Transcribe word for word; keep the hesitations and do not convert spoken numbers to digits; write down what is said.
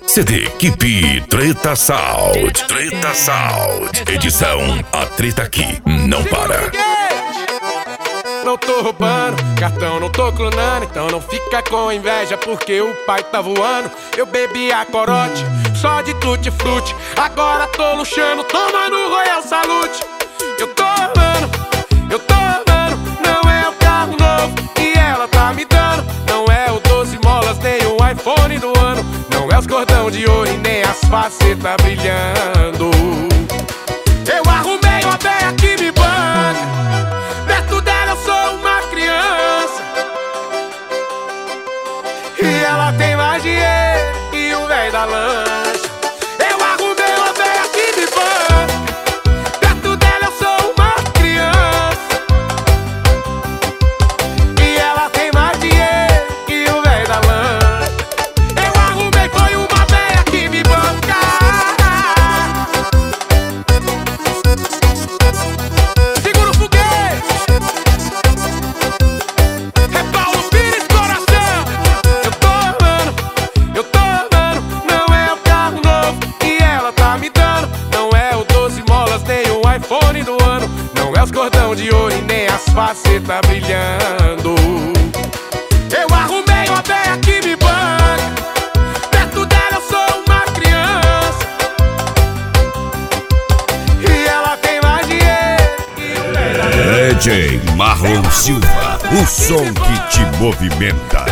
C D Kipi Treta Sound. Treta Sound. Edição A Treta Aqui Não Para. Não tô roubando, cartão não tô clonando, então não fica com inveja porque o pai tá voando. Eu bebi a corote, só de tutti-frutti, agora tô luxando, tomando Royal Salute. Eu tô amando, eu tô amando, não é o carro novo que ela tá me dando. Não é o doze molas, nem o iPhone do ano. Não é os cordão de ouro e nem as facetas brilhando. Eu arrumei uma véia que me banca, perto dela eu sou uma criança, e ela tem mais dinheiro que o velho da lancha. Eu arrumei uma véia que me banca, perto dela eu sou uma criança, e ela tem mais dinheiro que o velho da lancha. Eu arrumei foi uma véia que me banca. Segura o foguete, é Paulo Pires coração. Eu tô amando, eu tô amando, não é o carro novo que ela tá me dando. Não é o doze molas, nem o iPhone do ano. Não é os cordão de ouro e nem as facetas brilhando. Eu arrumei uma véia que me banca, perto dela eu sou uma criança, e ela tem mais dinheiro que o velho da lancha. D J Marlon Silva, o som que te movimenta.